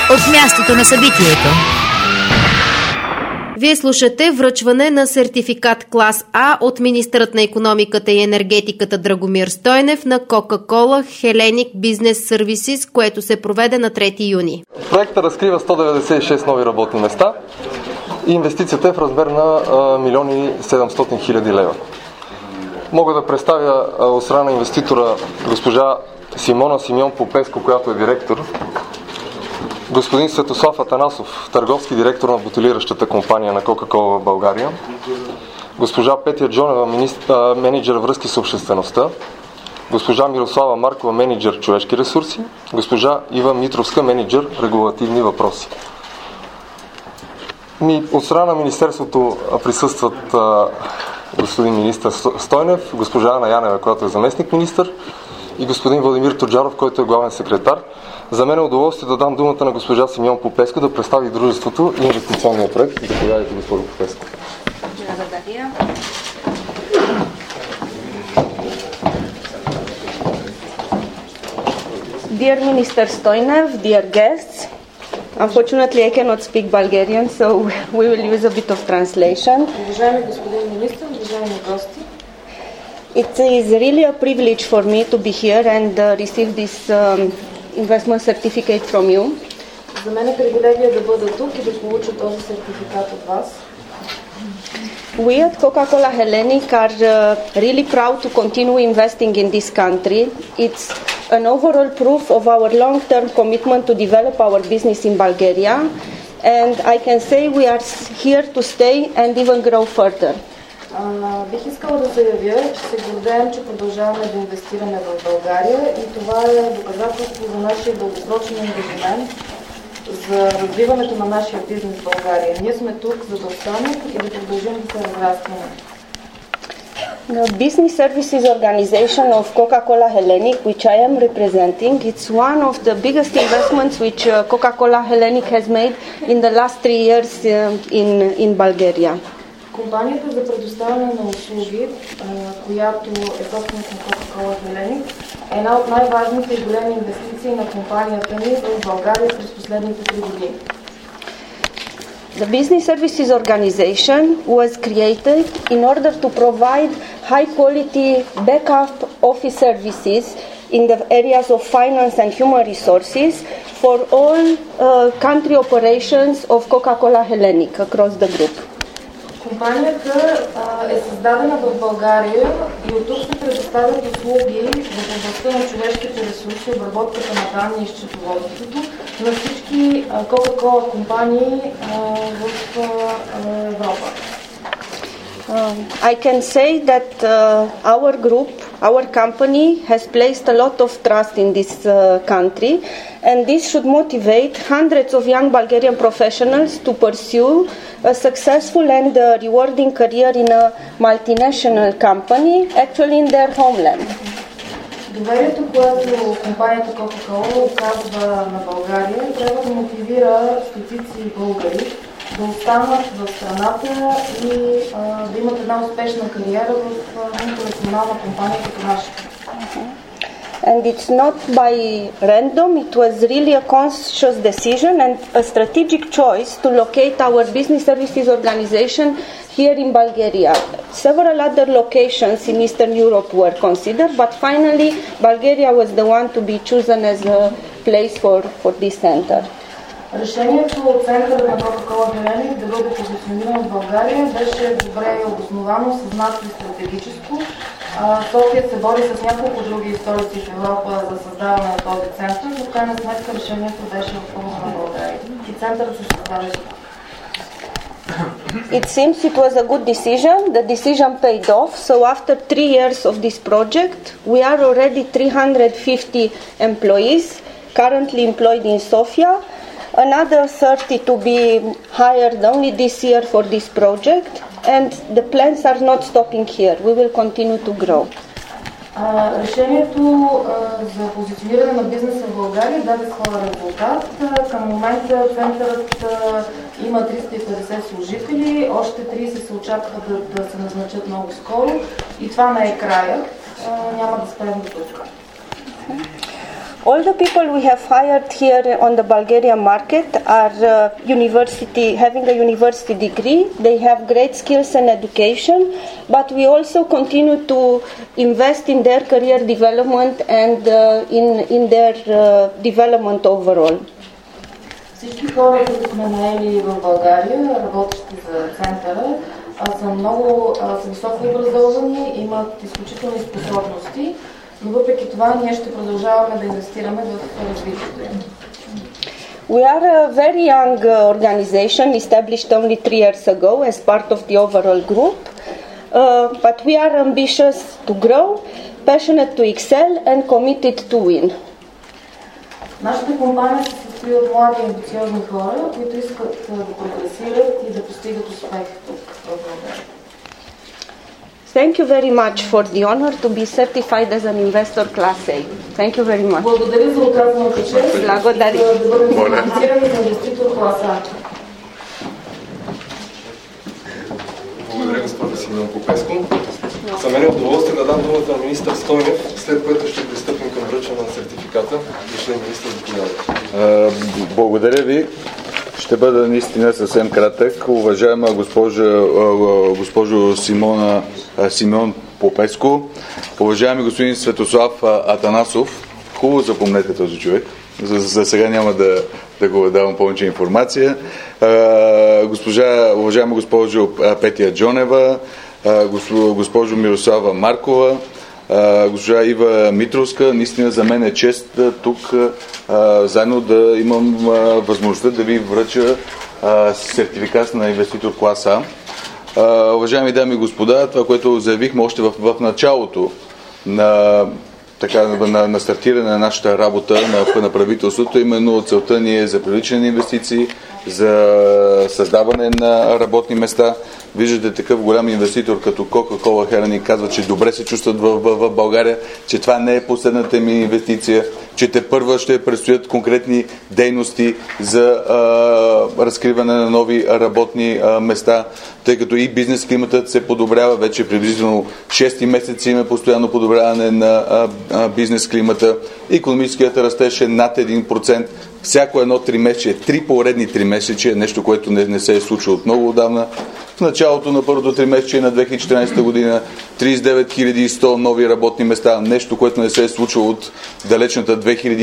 от мястото на събитието. Вие слушате връчване на сертификат клас А от министърът на икономиката и енергетиката Драгомир Стойнев на Coca-Cola Hellenic Business Services, което се проведе на 3 юни. Проектът разкрива 196 нови работни места и инвестицията е в размер на 1 700 000 лева. Мога да представя от страна на инвеститора госпожа Симона Симеон Попеско, която е директор, господин Светослав Атанасов, търговски директор на бутилиращата компания на Coca-Cola в България, госпожа Петя Джонева, менеджер връзки с обществеността, госпожа Мирослава Маркова, менеджер човешки ресурси, госпожа Ива Митровска, менеджер регулативни въпроси. От страна на Министерството присъстват господин министър Стойнев, госпожа Ана Янева, която е заместник министър, и господин Владимир Тоджаров, който е главен секретар. За мен е удоволствие да дам думата на госпожа Симеон Попеско да представи дружеството и инвестиционния проект. Заповядайте, госпожо Попеско. Благодаря. Dear Minister Stoinev, dear guests, unfortunately I cannot speak Bulgarian, so we will use a bit of translation. Уважаеми господин министър, уважаеми гости, it is really a privilege for me to be here and receive this investment certificate from you. За мен е привилегия да бъда тук и да получа този сертификат от вас. We at Coca-Cola Hellenic are really proud to continue investing in this country. It's an overall proof of our long-term commitment to develop our business in Bulgaria, and I can say we are here to stay and even grow further. Бих искала да заявя, че се гордеем, че продължаваме да инвестираме в България и това е доказателство за нашия дългосрочен ангажимент за развиването на нашия бизнес в България. Ние сме тук, за да останем и да продължим да се разрастваме. The Business Services Organization of Coca-Cola Hellenic, which I am representing, it's one of the biggest investments which Coca-Cola Hellenic has made in the last 3 years in Bulgaria. Компанията за предоставяне на услуги, която е собственост на Coca-Cola Hellenic, е една от най-важните и големи инвестиции на компанията ни в България през последните 3 години. The Business Services Organization was created in order to provide high-quality backup office services in the areas of finance and human resources for all country operations of Coca-Cola Hellenic across the group. Компанията е създадена в България и от тук се предоставят услуги в областта на човешките ресурси, обработката на данни и счетоводството на всички Coca-Cola компании в Европа. I can say that our group, our company has placed a lot of trust in this country, and this should motivate hundreds of young Bulgarian professionals to pursue a successful and rewarding career in a multinational company, actually in their homeland. Доверието, което компанията Coca-Cola оказва на България, трябва да мотивира стотици българи да останат в страната и да имат една успешна кариера в мултинационална компания като нашата. And it's not by random, it was really a conscious decision and a strategic choice to locate our business services organization here in Bulgaria. Several other locations in Eastern Europe were considered, but finally Bulgaria was the one to be chosen as a place for this center. Решението от центъра на Coca-Cola Hellenic да бъде позициониран в България беше добре обосновано, съзнато и стратегическо. София се бори с няколко други столици в Европа за създаване на този център, но в крайна сметка решението беше в полза на България. И центърът се създаде. It seems it was a good decision. The decision paid off. So after 3 years of this project, we are already 350 employees currently employed in Sofia. Another 30 to be hired only this year for this project, and the plans are not stopping here. We will continue to grow. Решението за позициониране на бизнеса в България даде своя резултат. Към момента центърът има 350 служители, още 30 се очаква да се назначат много скоро и това не е края. Няма да спрем до тук. All the people we have hired here on the Bulgarian market are having a university degree. They have great skills and education, but we also continue to invest in their career development and in their development overall. Всички хора, които сме наели в България, работещи за центъра, са много високо образовани, имат изключителни способности, но въпреки това ние ще продължаваме да инвестираме в развитието им. We are a very young organization established only 3 years ago as part of the overall group, but we are ambitious to grow, passionate to excel and committed to win. Нашата компания се състои от млади и амбициозни хора, които искат да прогресират и да постигат успех тук в България. Thank you very much for the honor to be certified as an investor class A. Thank you very much. Благодаря за оказаната чест да бъдем сертифицирани за инвеститор клас А. Благодаря, госпожа Симеон Попеско. За мен е удоволствие да дам думата на министър Стойнев, след което ще пристъпим към връчване на сертификата. Господин министър, заповядайте. Благодаря ви. Ще бъда наистина съвсем кратък. Уважаема госпожо Симеон Попеско, уважаеми господин Светослав Атанасов, хубаво запомнете този човек. За сега няма да го давам повече информация. Уважаема госпожо Петя Джонева, госпожо Мирослава Маркова, госпожа Ива Митровска, наистина за мен е чест тук заедно да имам възможността да ви връча сертификат на инвеститор клас А. Уважаеми дами и господа, това, което заявихме още в началото на стартиране на нашата работа на правителството, именно целта ни е за привличане на инвестиции, за създаване на работни места. Виждате такъв голям инвеститор като Coca-Cola Hellenic казва, че добре се чувстват в България, че това не е последната ми инвестиция, че тепърва ще предстоят конкретни дейности за разкриване на нови работни места, тъй като и бизнес климатът се подобрява. Вече приблизително 6 месеца има постоянно подобряване на бизнес климата. Икономическият растеж е над 1%. Всяко едно 3 месече, 3 поредни 3 месече е нещо, което не се е случило от много отдавна. В началото на първото 3 месече на 2014 година 39 100 нови работни места, нещо, което не се е случило от далечната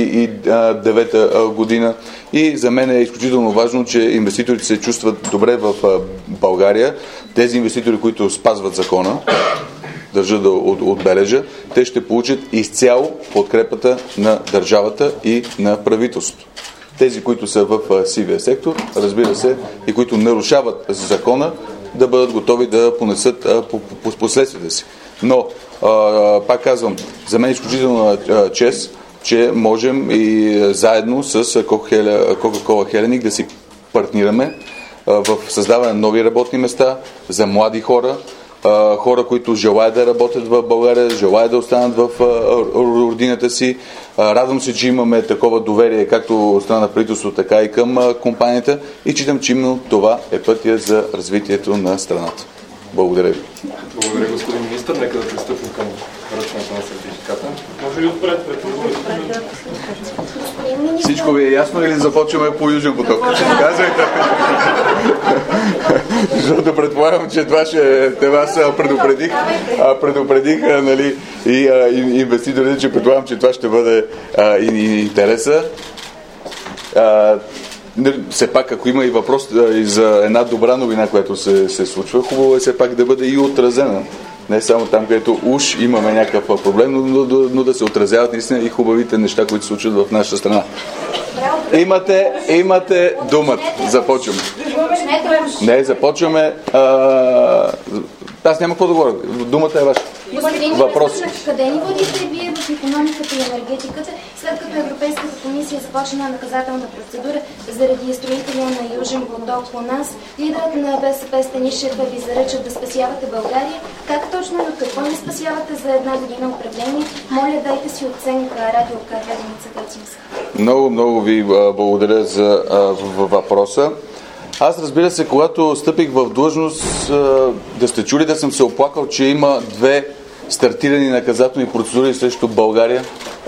2009 година. И за мен е изключително важно, че инвеститорите се чувстват добре в България. Тези инвеститори, които спазват закона, държа да отбележа, те ще получат изцяло подкрепата на държавата и на правителството. Тези, които са в сивия сектор, разбира се, и които нарушават закона, да бъдат готови да понесат последствията си. Но, пак казвам, за мен е изключително чест, че можем и заедно с Coca-Cola Hellenic да си партнираме в създаване на нови работни места за млади хора, хора, които желаят да работят в България, желаят да останат в родината си. Радвам се, че имаме такова доверие както от страна на правителството, така и към компанията и читам, че именно това е пътя за развитието на страната. Благодаря ви. Благодаря, господин министър. Нека да пристъпим към връчването на сертификата. Може ли отпред пред трибуната? Всичко ви е ясно или започваме по Южен поток? Казвайте. Защото предполагам, че това те вас предупредих нали, и инвеститорите, че предполагам, че това ще бъде интереса. Все пак, ако има и въпрос и за една добра новина, която се случва, хубаво е все пак да бъде и отразена. Не само там, където уж имаме някакъв проблем, но да се отразяват наистина и хубавите неща, които се случват в нашата страна. Имате думата. Започваме. Не, започваме. Аз няма какво да говоря. Думата е ваша. Въпрос. Къде ни водите вие в икономиката и енергетиката, след като Европейската комисия започна наказателна процедура заради строителя на Южен поток у нас? Лидерът на БСП Станишев ви заръча да спасявате България. Как точно и от какво ни спасявате за една година управление? Моля, дайте си оценка, Радио Катериница Гатинска. Много ви благодаря за въпроса. Аз, разбира се, когато стъпих в длъжност, да сте чули да съм се оплакал, че има 2 стартирани наказателни процедури срещу България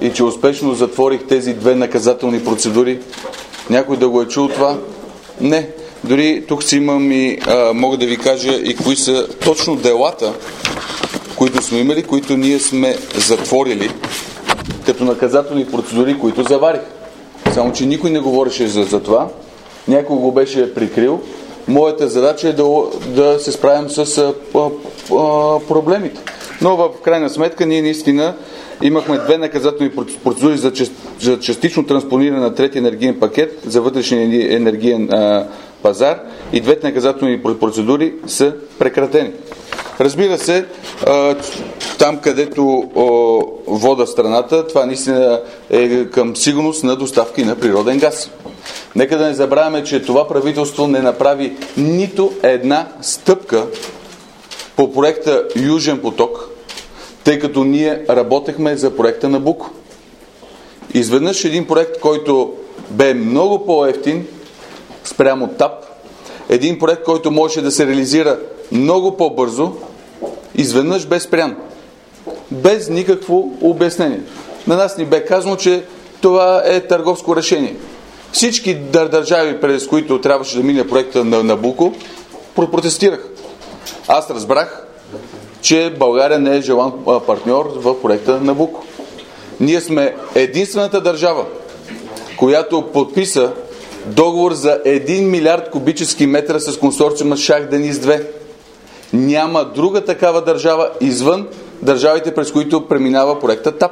и че успешно затворих тези 2 наказателни процедури. Някой да го е чул това? Не. Дори тук си имам и мога да ви кажа и кои са точно делата, които сме имали, които ние сме затворили като наказателни процедури, които заварих. Само, че никой не говореше за това. Някой го беше прикрил. Моята задача е да се справим с проблемите. Но в крайна сметка ние наистина имахме 2 наказателни процедури за частично транспониране на 3-ти енергиен пакет за вътрешния енергиен пазар и 2 наказателни процедури са прекратени. Разбира се, там където вода страната, това наистина е към сигурност на доставки на природен газ. Нека да не забравяме, че това правителство не направи нито една стъпка по проекта Южен поток, тъй като ние работехме за проекта Набуко. Изведнъж един проект, който бе много по-евтин спрямо ТАП, един проект, който можеше да се реализира много по-бързо, изведнъж бе спрян. Без никакво обяснение. На нас ни бе казано, че това е търговско решение. Всички държави, през които трябваше да мине проекта на Набуко, протестирах. Аз разбрах, че България не е желан партньор в проекта Набуко. Ние сме единствената държава, която подписа договор за 1 милиард кубически метра с консорциума Шах Дениз 2. Няма друга такава държава извън държавите, през които преминава проекта ТАП.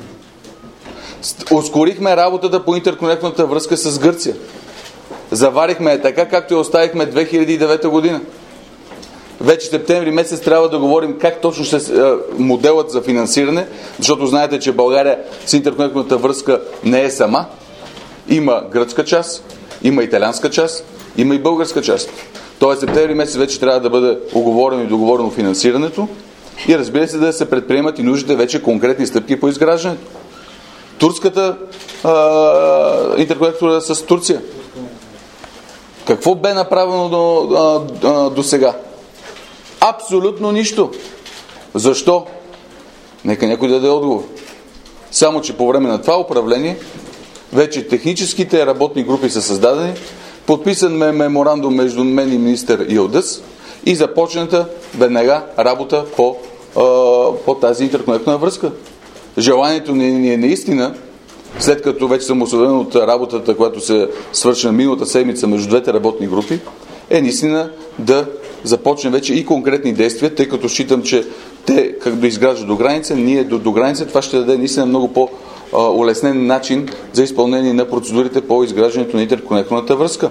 Ускорихме работата по интерконектната връзка с Гърция. Заварихме така, както я оставихме 2009 година. Вече септември месец трябва да говорим как точно ще моделът за финансиране, защото знаете, че България с интерконектната връзка не е сама. Има гръцка част, има италианска част, има и българска част. Тоест септември месец вече трябва да бъде оговорено и договорено финансирането и разбира се да се предприемат и нужните вече конкретни стъпки по изграждането. Турската интерконектора с Турция. Какво бе направено до сега? Абсолютно нищо. Защо? Нека някой да даде отговор. Само, че по време на това управление вече техническите работни групи са създадени, подписан меморандум между мен и министър Йылдыз и започната веднага работа по тази интерконектна връзка. Желанието ни е наистина, след като вече съм освободен от работата, която се свърши на миналата седмица между двете работни групи, е наистина да започнем вече и конкретни действия, тъй като считам, че те, как да изграждат до граница, ние до граница, това ще даде наистина много по-улеснен начин за изпълнение на процедурите по изграждането на интерконектната връзка.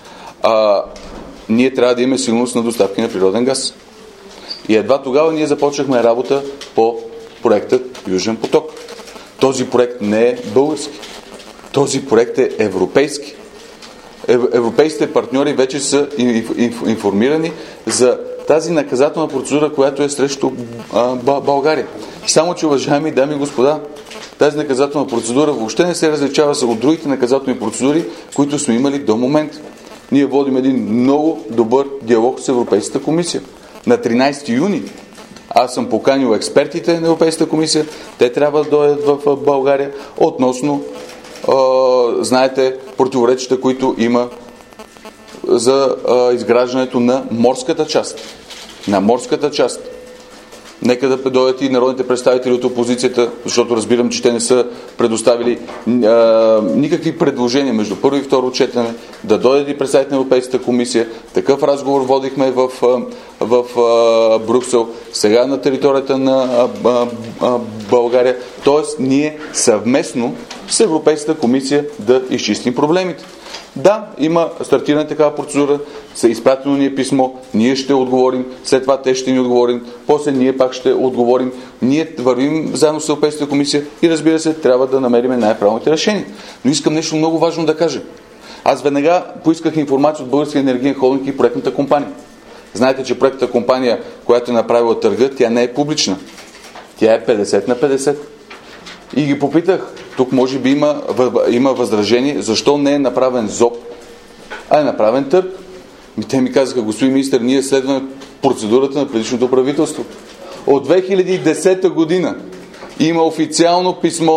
Ние трябва да имаме сигурност на доставки на природен газ. И едва тогава ние започнахме работа по проектът Южен поток. Този проект не е български. Този проект е европейски. Европейските партньори вече са информирани за тази наказателна процедура, която е срещу България. Само че, уважаеми дами и господа, тази наказателна процедура въобще не се различава от другите наказателни процедури, които сме имали до момента. Ние водим един много добър диалог с Европейската комисия. На 13 юни аз съм поканил експертите на Европейската комисия. Те трябва да дойдат в България относно знаете, противоречията, които има за изграждането на морската част. На морската част. Нека да дойдат и народните представители от опозицията, защото разбирам, че те не са предоставили никакви предложения между първо и второ четене, да дойдат и представители на Европейската комисия. Такъв разговор водихме в Брюксел, сега на територията на България. Тоест, ние съвместно с Европейската комисия да изчистим проблемите. Да, има стартирана такава процедура, изпратено ни е писмо, ние ще отговорим, след това те ще ни отговорим, после ние пак ще отговорим. Ние вървим заедно с Европейската комисия и разбира се, трябва да намерим най-правилните решения. Но искам нещо много важно да кажа. Аз веднага поисках информация от Българския енергиен холдинг и проектната компания. Знаете, че проектната компания, която е направила търга, тя не е публична. Тя е 50 на 50. И ги попитах, тук може би има възражение, защо не е направен ЗОП, а е направен търг. Те ми казаха, господин министър, ние следваме процедурата на предишното правителство. От 2010 година има официално писмо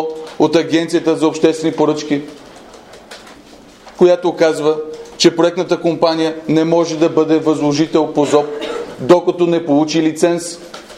от Агенцията за обществени поръчки, която казва, че проектната компания не може да бъде възложител по ЗОП, докато не получи лиценз.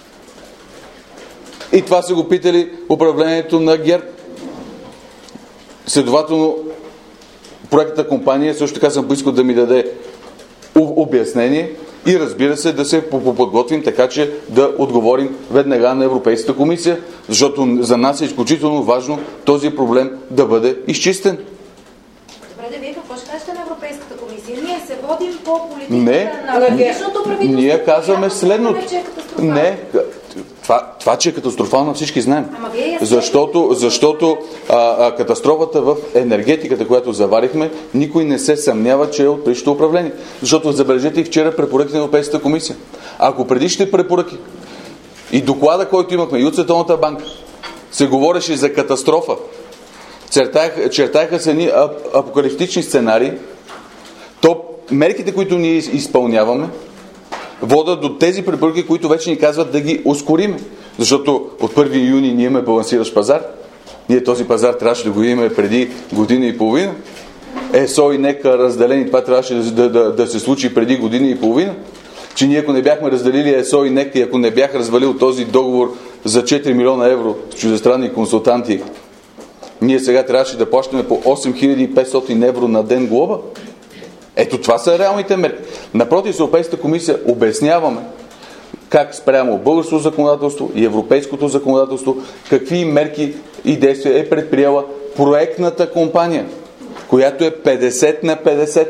И това са го питали управлението на ГЕРБ. Следователно, проектната компания също така съм поискал да ми даде обяснение и разбира се да се подготвим така, че да отговорим веднага на Европейската комисия, защото за нас е изключително важно този проблем да бъде изчистен. Добре, да вие какво ще кажете на Европейската комисия? Ние се водим по политиката на предишното правителство. Ние казваме следното. Не, това, че е катастрофално, всички знаем. Защото катастрофата в енергетиката, която заварихме, никой не се съмнява, че е от предишното управление. Защото забележете и вчера препоръките на Европейската комисия. Ако предишните препоръки и доклада, който имахме и от Световната банка, се говореше за катастрофа, чертаха се ни апокалиптични сценарии, то мерките, които ние изпълняваме, водят до тези препоръки, които вече ни казват да ги ускорим. Защото от 1 юни ние имаме балансиращ пазар. Ние този пазар трябваше да го имаме преди година и половина. ЕСО и НЕК разделени, това трябваше да се случи преди година и половина. Че ние ако не бяхме разделили ЕСО и НЕК и ако не бях развалил този договор за 4 милиона евро с чуждестранни консултанти, ние сега трябваше да плащаме по 8500 евро на ден глоба. Ето това са реалните мерки. Напротив, с Европейската комисия обясняваме как спрямо българското законодателство и европейското законодателство, какви мерки и действия е предприела проектната компания, която е 50 на 50.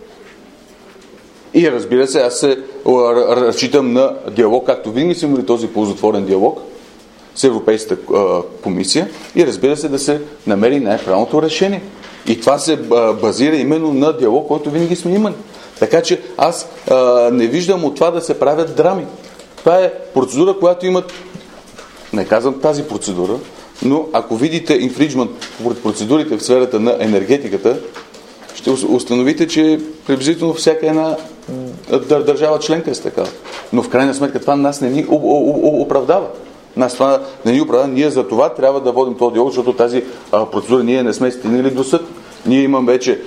И разбира се, аз се разчитам на диалог, както винаги сме имали този ползотворен диалог с Европейската комисия и разбира се да се намери най-правилното решение. И това се базира именно на диалог, който винаги сме имали. Така че аз не виждам от това да се правят драми. Това е процедура, която имат, не казвам тази процедура, но ако видите инфриджмент процедурите в сферата на енергетиката, ще установите, че приблизително всяка една държава членка е с такава. Но в крайна сметка това нас не ни оправдава. Нас това не ни оправдава. Ние за това трябва да водим този диалог, защото тази процедура ние не сме стигнали до съд. Ние имаме вече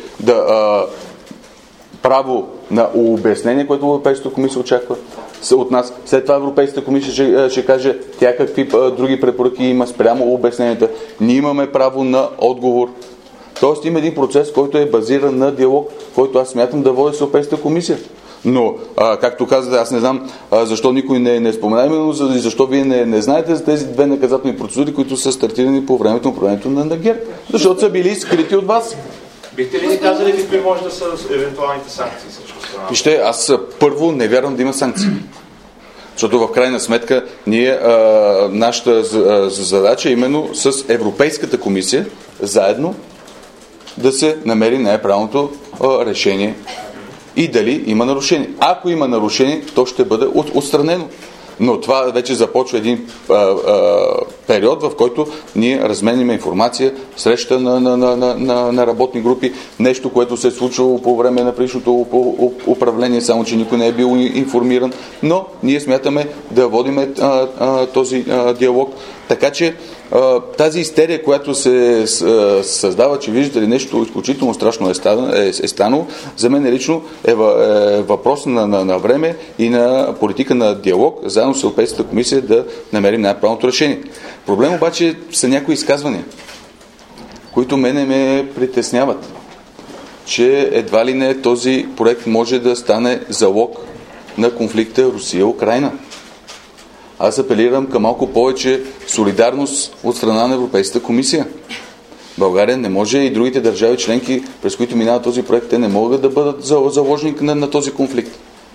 право на обяснение, което Европейската комисия очаква от нас. След това Европейската комисия ще каже тя какви други препоръки има спрямо обясненията. Ние имаме право на отговор. Тоест има един процес, който е базиран на диалог, който аз смятам да водя с Европейската комисия. Но, както казах, аз не знам защо никой не спомена, именно защо вие не знаете за тези две наказателни процедури, които са стартирани по времето на управлението на ГЕРБ. Защото са били скрити от вас. Бихте ли ни казали какви може да са евентуалните санкции срещу страната? Вижте, аз първо не вярвам да има санкции. Защото в крайна сметка ние, нашата задача е именно с Европейската комисия заедно да се намери най-правилното решение и дали има нарушение. Ако има нарушение, то ще бъде отстранено. Но това вече започва един период, в който ние разменяме информация, среща на работни групи, нещо, което се е случило по време на предишното управление, само че никой не е бил информиран. Но ние смятаме да водим този диалог. Така че тази истерия, която се създава, че виждате ли нещо изключително страшно е станало, за мен лично е въпрос на време и на политика на диалог, заедно с Европейската комисия да намерим най-правилното решение. Проблем обаче са някои изказвания, които мене ме притесняват, че едва ли не този проект може да стане залог на конфликта Русия-Украйна. Аз апелирам към малко повече солидарност от страна на Европейската комисия. България не може и другите държави членки, през които минава този проект, те не могат да бъдат заложник на този конфликт.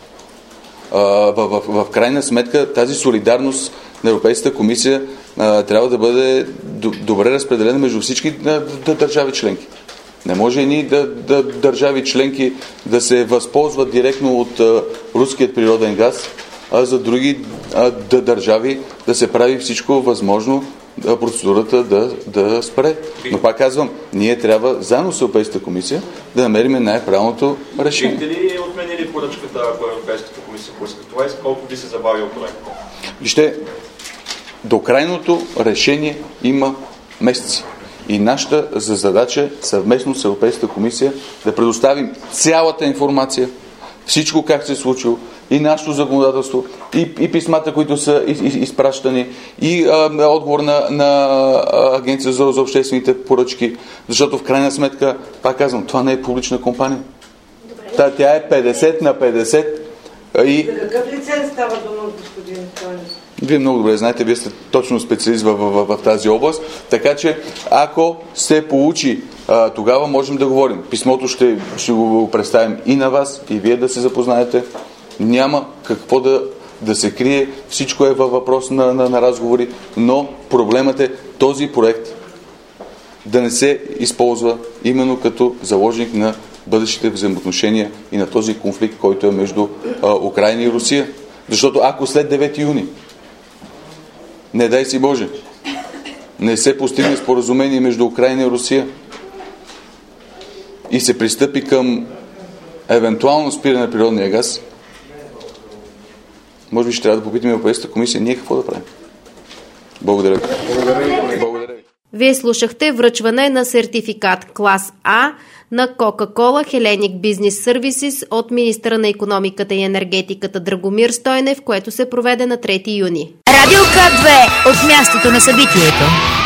В крайна сметка тази солидарност на Европейската комисия трябва да бъде добре разпределена между всички държави членки. Не може и държави членки да се възползват директно от руският природен газ, а за други държави да се прави всичко възможно процедурата да спре. Но пак казвам, ние трябва заедно с Европейската комисия да намерим най-правилното решение. Бихте ли отменили поръчката, ако Европейската комисия поиска това и колко би се забавил проекта? Вижте, до крайното решение има месеци. И нашата задача съвместно с Европейската комисия да предоставим цялата информация, всичко как се е случило, и нашето законодателство, и писмата, които са изпращани, и отговор на Агенция за обществените поръчки, защото в крайна сметка, пак казвам, това не е публична компания. Тя е 50 на 50. И... За какъв лиценз става дума, господин Стойнев? Вие много добре знаете, вие сте точно специалист в тази област, така че ако се получи, тогава можем да говорим. Писмото ще го представим и на вас, и вие да се запознаете. Няма какво да се крие, всичко е във въпрос на разговори, но проблемът е този проект да не се използва именно като заложник на бъдещите взаимоотношения и на този конфликт, който е между Украйна и Русия. Защото ако след 9 юни, не дай си Боже, не се постигне споразумение между Украйна и Русия и се пристъпи към евентуално спиране на природния газ, може би ще трябва да попитаме Европейската комисия ние какво да правим. Благодаря ви. Благодаря ви. Вие слушахте връчване на сертификат клас А на Coca-Cola Hellenic Business Services от министъра на икономиката и енергетиката Драгомир Стойнев, което се проведе на 3 юни. Радио К2 от мястото на събитието.